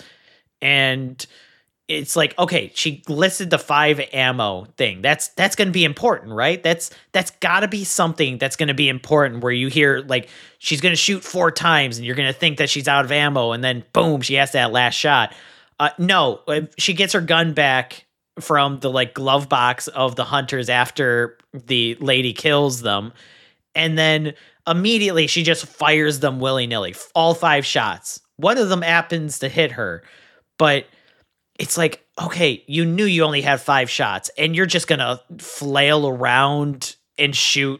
B: And it's like, okay, she listed the 5 ammo thing. That's going to be important, right? That's got to be something that's going to be important, where you hear like she's going to shoot 4 times and you're going to think that she's out of ammo, and then boom, she has that last shot. No, she gets her gun back from the like glove box of the hunters after the lady kills them, and then immediately she just fires them willy-nilly, all 5 shots. One of them happens to hit her, but it's like, okay, you knew you only had 5 shots and you're just going to flail around and shoot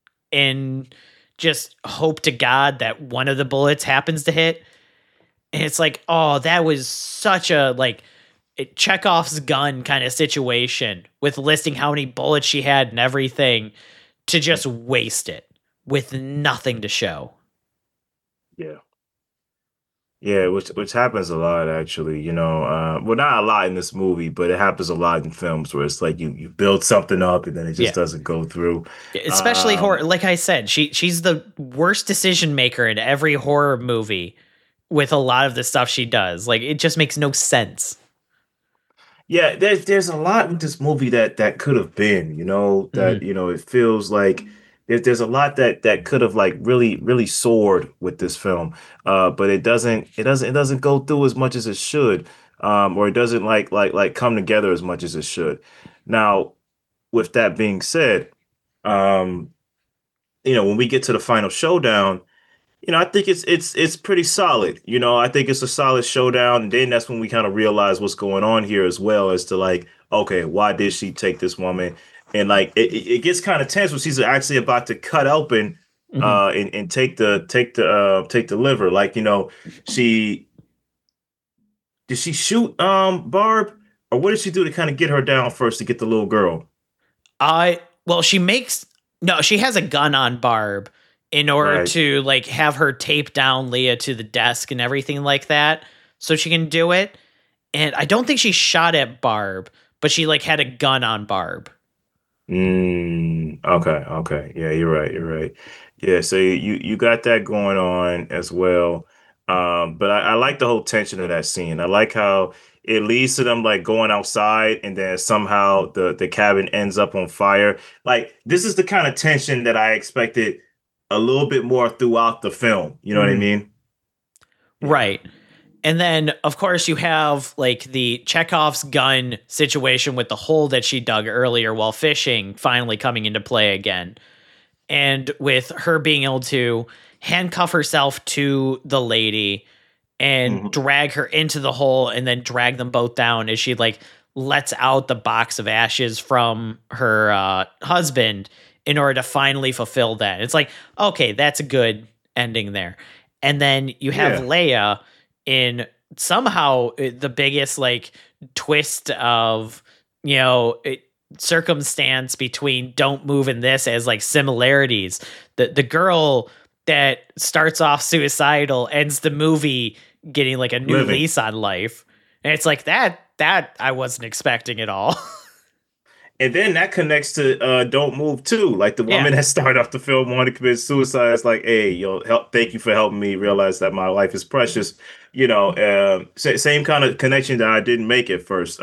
B: and just hope to God that one of the bullets happens to hit. And it's like, oh, that was such a like Chekhov's gun kind of situation, with listing how many bullets she had and everything, to just waste it with nothing to show.
A: Yeah. Yeah, which happens a lot actually, well, not a lot in this movie, but it happens a lot in films where it's like you build something up and then it just doesn't go through.
B: Especially horror. Like I said, she's the worst decision maker in every horror movie with a lot of the stuff she does. Like, it just makes no sense.
A: Yeah, there's a lot with this movie that could have been, that it feels like there's a lot that could have like really soared with this film, but it doesn't go through as much as it should, or it doesn't like come together as much as it should. Now, with that being said, um, when we get to the final showdown, I think it's pretty solid. I think it's a solid showdown. And then that's when we kind of realize what's going on here, as well as to like, okay, why did she take this woman? And like it gets kind of tense when she's actually about to cut open and take the liver. Like, she did she shoot Barb, or what did she do to kind of get her down first to get the little girl?
B: Well, she has a gun on Barb in order to like have her tape down Leah to the desk and everything like that, so she can do it. And I don't think she shot at Barb, but she like had a gun on Barb.
A: Okay. Yeah, you're right. You're right. Yeah, so you got that going on as well. But I like the whole tension of that scene. I like how it leads to them like going outside, and then somehow the cabin ends up on fire. Like, this is the kind of tension that I expected a little bit more throughout the film. You know what I mean?
B: Right. And then, of course, you have like the Chekhov's gun situation with the hole that she dug earlier while fishing finally coming into play again. And with her being able to handcuff herself to the lady and drag her into the hole, and then drag them both down as she like lets out the box of ashes from her husband in order to finally fulfill that. It's like, okay, that's a good ending there. And then you have Leia in somehow the biggest like twist of, circumstance between Don't Move and this as like similarities. The girl that starts off suicidal ends the movie getting like a new lease on life. And it's like that I wasn't expecting at all.
A: And then that connects to Don't Move too. Like, the woman that started off the film wanted to commit suicide. It's like, hey, thank you for helping me realize that my life is precious. Same kind of connection that I didn't make at first.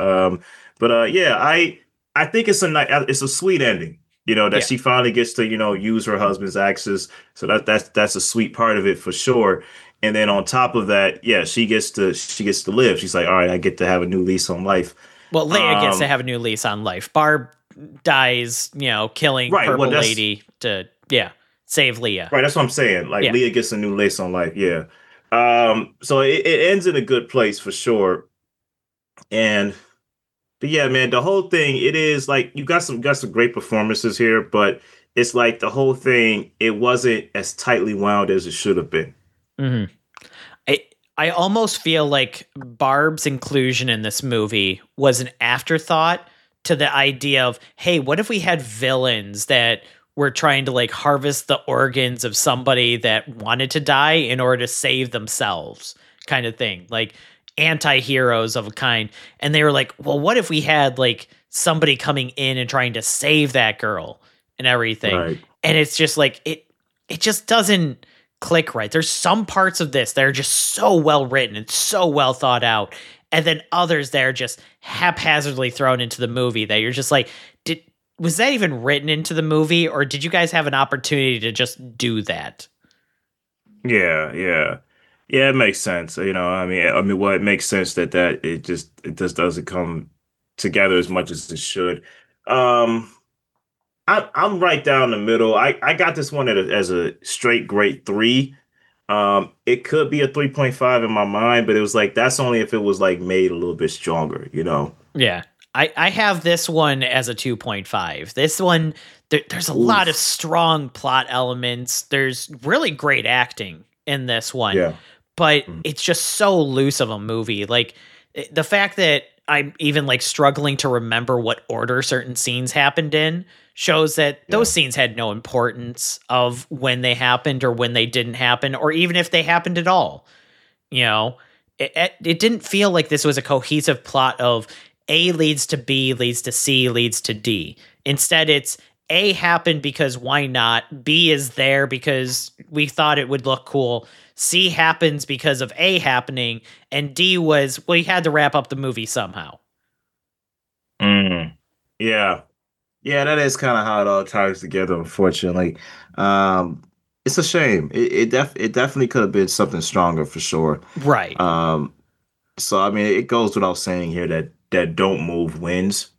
A: I think it's a sweet ending. That she finally gets to use her husband's axes. So that's a sweet part of it for sure. And then on top of that, she gets to live. She's like, all right, I get to have a new lease on life.
B: Well, Leia gets to have a new lease on life. Barb dies, killing Purple Lady to save Leia.
A: Right, that's what I'm saying. Like, Leia gets a new lease on life. Yeah. So it ends in a good place for sure. But yeah, man, the whole thing, it is like you got some great performances here, but it's like the whole thing, it wasn't as tightly wound as it should have been.
B: Mm-hmm. I almost feel like Barb's inclusion in this movie was an afterthought to the idea of, hey, what if we had villains that were trying to like harvest the organs of somebody that wanted to die in order to save themselves, kind of thing, like anti-heroes of a kind. And they were like, well, what if we had like somebody coming in and trying to save that girl and everything? Right. And it's just like, it just doesn't click right. There's some parts of this that are just so well written and so well thought out, and then others that are just haphazardly thrown into the movie that you're just like, did was that even written into the movie, or did you guys have an opportunity to just do that?
A: Yeah, yeah. Yeah, it makes sense. Well, it makes sense that it just doesn't come together as much as it should. Um, I'm right down the middle. I got this one as a straight grade three. It could be a 3.5 in my mind, but it was like that's only if it was like made a little bit stronger, you know.
B: Yeah. I have this one as a 2.5. This one, there's a lot of
A: Oof.
B: strong plot elements. There's really great acting in this one,
A: Yeah.
B: but
A: Mm.
B: it's just so loose of a movie. Like the fact that I'm even like struggling to remember what order certain scenes happened in shows that those
A: Yeah.
B: scenes had no importance of when they happened or when they didn't happen, or even if they happened at all. You know, it didn't feel like this was a cohesive plot of A leads to B leads to C leads to D. Instead, it's A happened because why not? B is there because we thought it would look cool. C happens because of A happening, and D was we had to wrap up the movie somehow.
A: Mm. Yeah. Yeah, that is kind of how it all ties together, unfortunately. Um, it's a shame. It definitely could have been something stronger for sure.
B: Right.
A: Um, so I mean, it goes without saying here that Don't Move wins.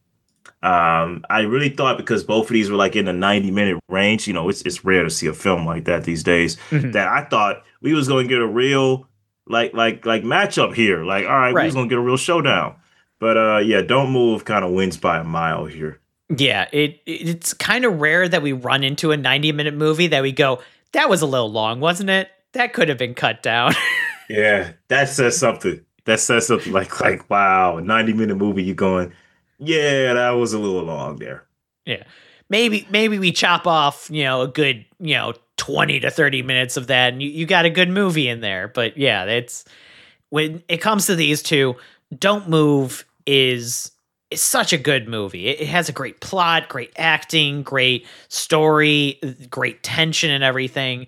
A: I really thought because both of these were like in the 90-minute range, you know, it's rare to see a film like that these days,
B: Mhm.
A: that I thought we was gonna get a real like matchup here. Like, all right, we was
B: Right.
A: gonna get a real showdown. But yeah, Don't Move kind of wins by a mile here.
B: Yeah, it's kind of rare that we run into a 90-minute movie that we go, that was a little long, wasn't it? That could have been cut down.
A: Yeah, that says something. That says something like wow, a 90-minute movie, you going, yeah, that was a little long there.
B: Yeah. Maybe we chop off, a good, 20 to 30 minutes of that and you got a good movie in there. But yeah, it's when it comes to these two, Don't Move is such a good movie. It has a great plot, great acting, great story, great tension and everything.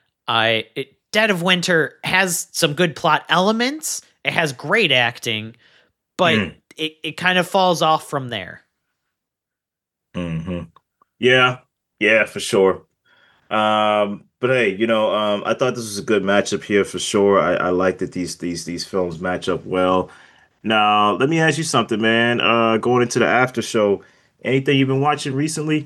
B: Dead of Winter has some good plot elements. It has great acting, but
A: Mm,
B: it kind of falls off from there.
A: hmm Yeah, yeah, for sure. But hey, I thought this was a good matchup here for sure. I like that these films match up well. Now, let me ask you something, man. Going into the after show, anything you've been watching recently?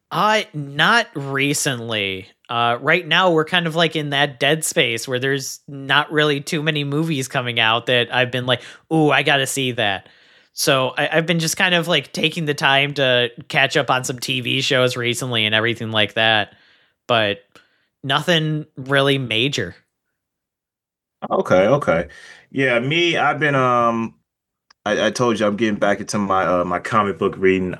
B: Not recently. Right now we're kind of like in that dead space where there's not really too many movies coming out that I've been like, ooh, I gotta see that. So I've been just kind of like taking the time to catch up on some TV shows recently and everything like that, but nothing really major.
A: Okay, okay. Yeah, me, I've been I told you I'm getting back into my comic book reading.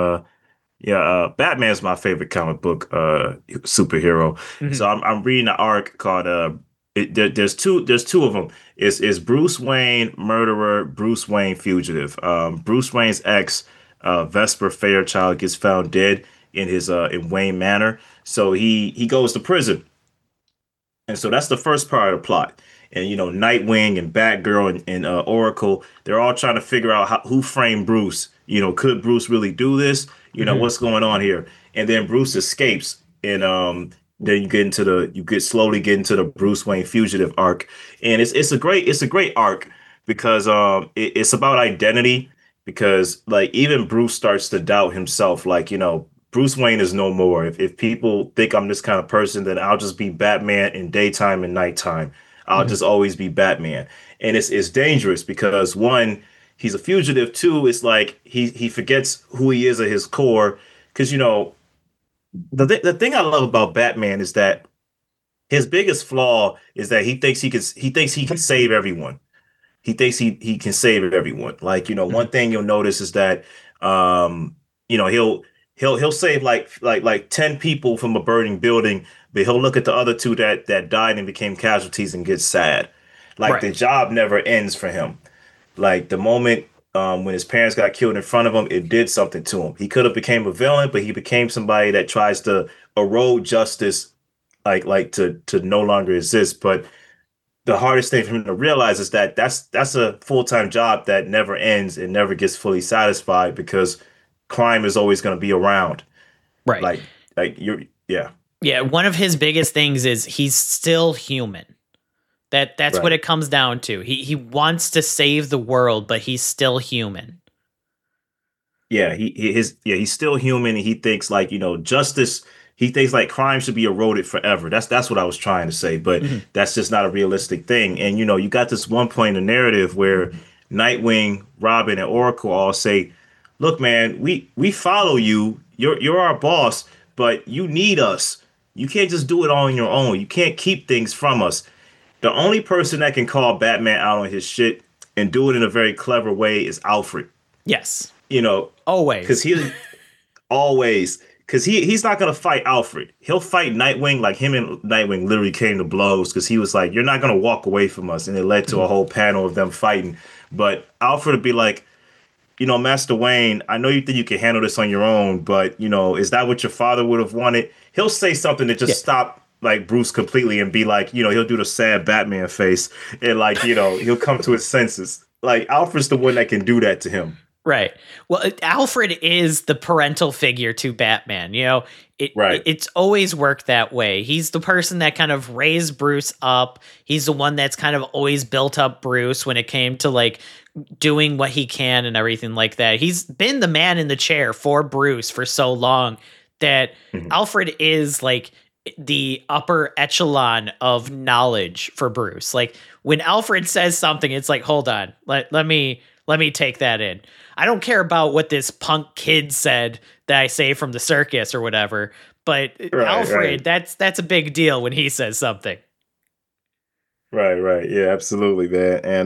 A: Batman's my favorite comic book superhero. So
B: Mhm.
A: I'm reading an arc called there's two of them. It's Bruce Wayne murderer, Bruce Wayne fugitive. Bruce Wayne's ex, Vesper Fairchild, gets found dead in Wayne Manor. So he goes to prison. And so that's the first part of the plot. And Nightwing and Batgirl and Oracle, they're all trying to figure out who framed Bruce. Could Bruce really do this?
B: Mhm.
A: What's going on here? And then Bruce escapes, and then you get slowly get into the Bruce Wayne fugitive arc, and it's a great arc because it's about identity. Because like even Bruce starts to doubt himself, like Bruce Wayne is no more. If people think I'm this kind of person, then I'll just be Batman in daytime and nighttime. I'll
B: Mhm.
A: just always be Batman. And it's dangerous because one, he's a fugitive. Two, it's like he forgets who he is at his core. Because the thing I love about Batman is that his biggest flaw is that he thinks he can save everyone. He thinks he can save everyone. Like,
B: Mhm.
A: one thing you'll notice is that um, he'll save like 10 people from a burning building, but he'll look at the other two that died and became casualties and get sad. Like the
B: Right.
A: job never ends for him. Like the moment when his parents got killed in front of him, it did something to him. He could have became a villain, but he became somebody that tries to erode justice to no longer exist. But the hardest thing for him to realize is that that's a full-time job that never ends and never gets fully satisfied because crime is always going to be around.
B: Right.
A: Like you're yeah,
B: Yeah, one of his biggest things is he's still human. That's what
A: right.
B: it comes down to. He wants to save the world, but he's still human.
A: Yeah, he's still human and he thinks like, justice, he thinks like crime should be eroded forever. That's what I was trying to say, but
B: Mhm.
A: that's just not a realistic thing. And you got this one point in the narrative where Nightwing, Robin, and Oracle all say, "Look, man, we follow you. You're our boss, but you need us. You can't just do it all on your own. You can't keep things from us." The only person that can call Batman out on his shit and do it in a very clever way is Alfred.
B: Yes.
A: You know, because
B: Always.
A: he always because he's not gonna fight Alfred. He'll fight Nightwing. Like him and Nightwing literally came to blows because he was like, "You're not gonna walk away from us," and it led to a whole panel of them fighting. But Alfred would be like, Master Wayne, I know you think you can handle this on your own, but is that what your father would have wanted? He'll say something to
B: Yeah.
A: just stop like Bruce completely and be like, he'll do the sad Batman face and like, he'll come to his senses. Like Alfred's the one that can do that to him.
B: Right. Well, Alfred is the parental figure to Batman.
A: Right.
B: It's always worked that way. He's the person that kind of raised Bruce up. He's the one that's kind of always built up Bruce when it came to like doing what he can and everything like that. He's been the man in the chair for Bruce for so long that
A: Mhm.
B: Alfred is like the upper echelon of knowledge for Bruce. Like when Alfred says something, it's like, hold on, let me take that in. I don't care about what this punk kid said that I say from the circus or whatever, but
A: Right,
B: Alfred,
A: right.
B: that's a big deal when he says something.
A: Right, right. Yeah, absolutely, man. And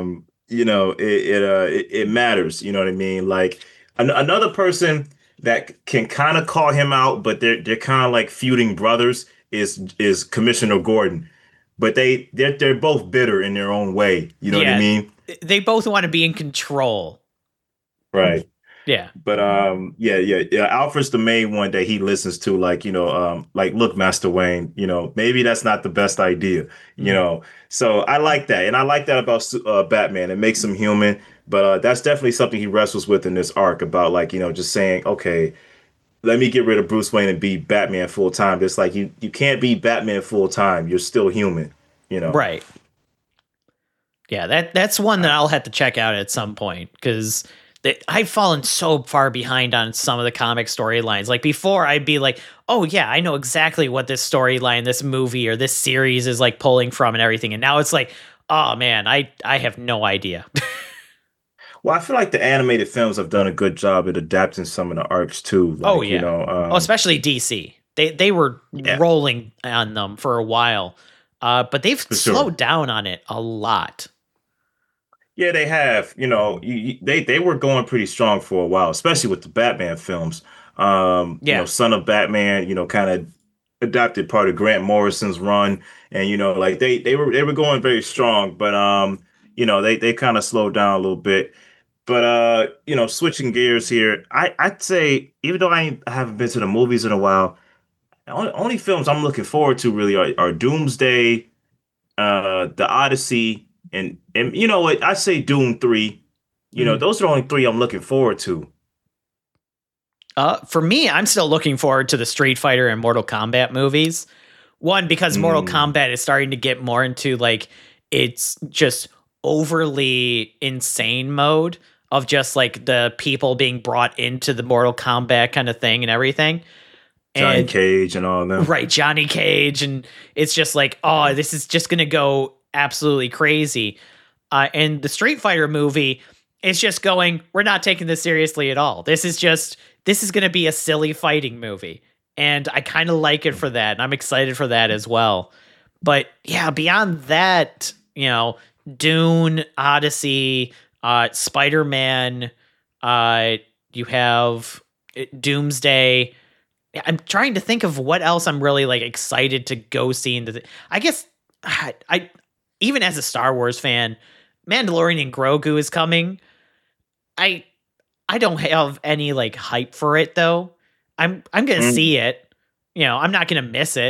A: it matters, you know what I mean? Like another person that can kind of call him out, but they're kind of like feuding brothers is Commissioner Gordon. But they're both bitter in their own way, you know what I
B: Yeah,
A: mean?
B: they both want to be in control.
A: Right.
B: Yeah.
A: But yeah. Alfred's the main one that he listens to, like look, Master Wayne, maybe that's not the best idea, you
B: Mhm.
A: know. So I like that, and I like that about Batman. It makes him human, but that's definitely something he wrestles with in this arc about like just saying, okay, let me get rid of Bruce Wayne and be Batman full time. It's like you can't be Batman full time. You're still human, you know.
B: Right. Yeah, that's one that I'll have to check out at some point because I've fallen so far behind on some of the comic storylines. Like before, I'd be like, "Oh yeah, I know exactly what this storyline, this movie, or this series is like pulling from and everything." And now it's like, "Oh man, I have no idea."
A: Well, I feel like the animated films have done a good job at adapting some of the arcs too.
B: Oh
A: Like,
B: yeah, oh especially DC. They were
A: yeah,
B: rolling on them for a while, but they've
A: for sure.
B: slowed down on it a lot.
A: Yeah, they have. They were going pretty strong for a while, especially with the Batman films.
B: Yeah,
A: Son of Batman, kind of adapted part of Grant Morrison's run, and like they were going very strong, but they kind of slowed down a little bit. But switching gears here, I'd say even though I haven't been to the movies in a while, the only films I'm looking forward to really are Doomsday, The Odyssey, and you know what? I say Doom 3.
B: Mhm.
A: Those are the only three I'm looking forward to.
B: For me, I'm still looking forward to the Street Fighter and Mortal Kombat movies. One, because Mortal
A: Mm,
B: Kombat is starting to get more into like it's just overly insane mode of just like the people being brought into the Mortal Kombat kind of thing and everything.
A: Johnny
B: And
A: Cage and all of them.
B: right, Johnny Cage, and it's just like, oh, this is just gonna go absolutely crazy. And the Street Fighter movie is just going, we're not taking this seriously at all. This is gonna be a silly fighting movie. And I kind of like it for that. And I'm excited for that as well. But yeah, beyond that, Dune, Odyssey, Spider-Man, uh, you have Doomsday. I'm trying to think of what else I'm really like excited to go see. I guess I even as a Star Wars fan, Mandalorian and Grogu is coming. I I don't have any like hype for it though. I'm gonna
A: Mm,
B: see it. I'm not gonna miss it.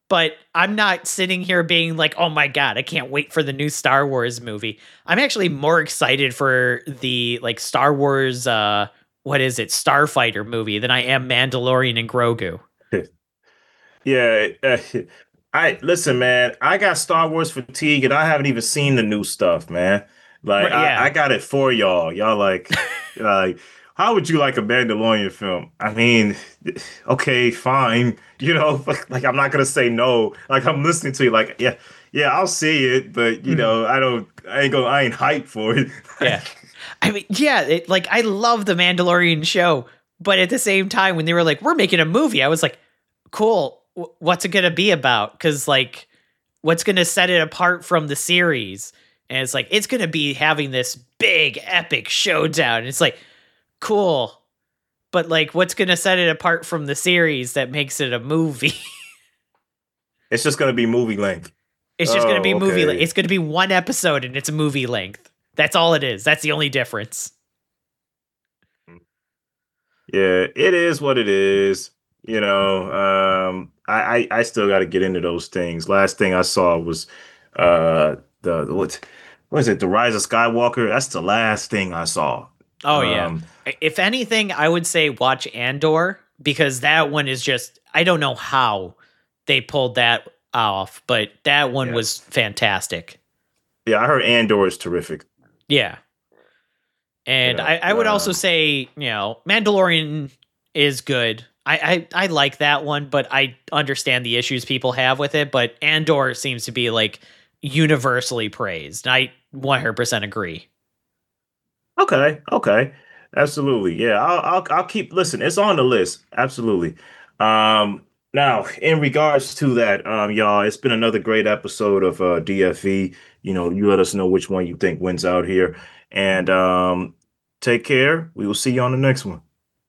B: but I'm not sitting here being like, "Oh my god, I can't wait for the new Star Wars movie." I'm actually more excited for the like Star Wars what is it? Starfighter movie than I am Mandalorian and Grogu.
A: Yeah, I listen, man. I got Star Wars fatigue, and I haven't even seen the new stuff, man. Like,
B: Right,
A: I
B: yeah.
A: got it for y'all. Y'all like, how would you like a Mandalorian film? I mean, okay, fine. Like I'm not gonna say no. Like I'm listening to you. Like, yeah, yeah, I'll see it, but
B: Mhm.
A: I ain't hyped for it.
B: Yeah. I mean, yeah, like I love the Mandalorian show, but at the same time when they were like, "We're making a movie." I was like, "Cool. What's it going to be about?" Cuz like what's going to set it apart from the series? And it's like it's going to be having this big epic showdown. And it's like, "Cool." But like what's going to set it apart from the series that makes it a movie?
A: It's just gonna be movie length.
B: It's just going to be
A: Oh,
B: movie.
A: okay.
B: It's going to be one episode and it's a movie length. That's all it is. That's the only difference.
A: Yeah, it is what it is. I still got to get into those things. Last thing I saw was what is it? The Rise of Skywalker. That's the last thing I saw.
B: Oh yeah.
A: Um,
B: If anything, I would say watch Andor because that one is just I don't know how they pulled that off, but that one was
A: yes,
B: fantastic.
A: yeah, I heard Andor is terrific.
B: Yeah. And
A: Yeah,
B: I would also say, Mandalorian is good. I like that one, but I understand the issues people have with it. But Andor seems to be like universally praised. I 100% agree.
A: okay, okay, absolutely. Yeah, I'll keep. Listen, it's on the list. Absolutely. Now, in regards to that, y'all, it's been another great episode of DFE. You let us know which one you think wins out here, and take care. We will see you on the next one.